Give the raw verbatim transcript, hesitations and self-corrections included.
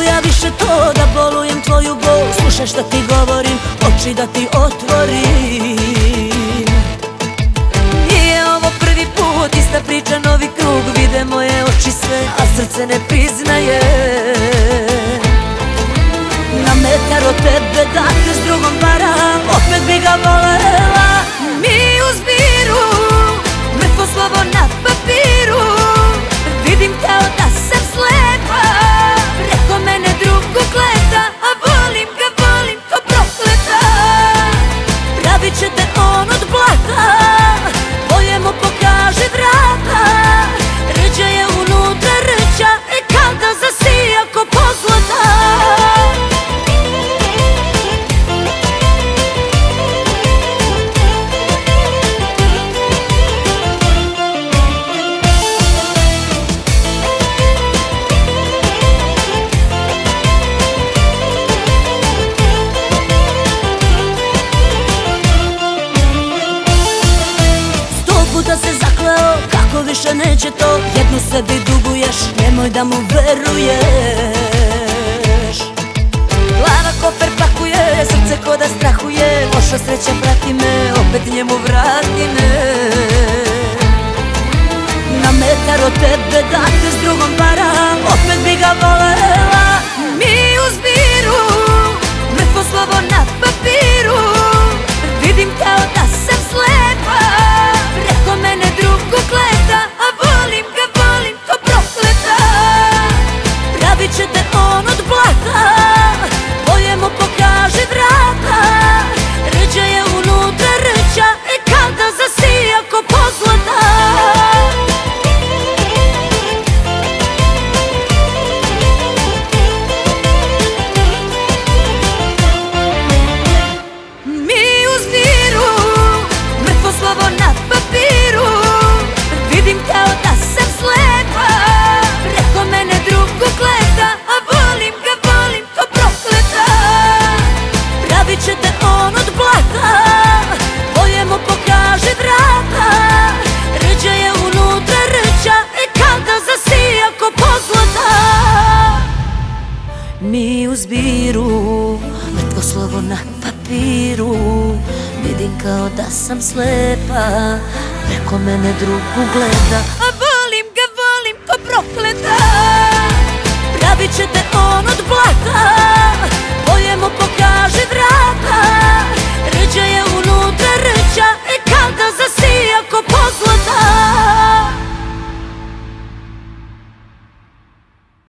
ja više to da bolujem tvoju bol. Slušaj šta ti govorim, oči da ti otvorim. Nije ovo prvi put, ista priča, novi krug. Vide moje oči sve, a srce ne priznaje. Na metar od tebe da te s drugom varam, opet bi ga volela. Mi u zbiru, mrtvo slovo na papiru. Vidim kao da sam slepa, preko mene drugu gleda. A volim ga, volim ko prokleta. Pravit će te on od blata, bolje mu pokaže vrata. Rđa je unutra rđa, e kao da zasija ko pozlata. Da se zakleo, kako više neće to. Jednu sebi duguješ, nemoj da mu veruješ. Glava kofer pakuje, srce ko da strahuje. Loša sreća prati me, opet njemu vrati me. Na metar od tebe da te s drugom varam, opet bi ga volela. Mi u zbiru, mrtvo slovo na papiru. Vidim kao da sam slepa, preko mene drugu gleda. A volim ga, volim ko prokleta. Pravit će te on od blata, bolje mu pokaže vrata. Rđa je unutra rđa, e kao da zasija ko pozlata. Mi u zbiru, mrtvo slovo na papiru. Vidim kao da sam slepa, preko mene drugu gleda. A volim ga, volim ko prokleta. Pravit će te on od blata, bolje mu pokaže vrata. Rđa je unutra rđa, e kao da zasija ko pozlata. Mi u zbiru, mrtvo slovo na papiru. Vidim kao da sam slepa, preko mene drugu gleda. A volim ga, volim ko prokleta. Pravit će te on od blata,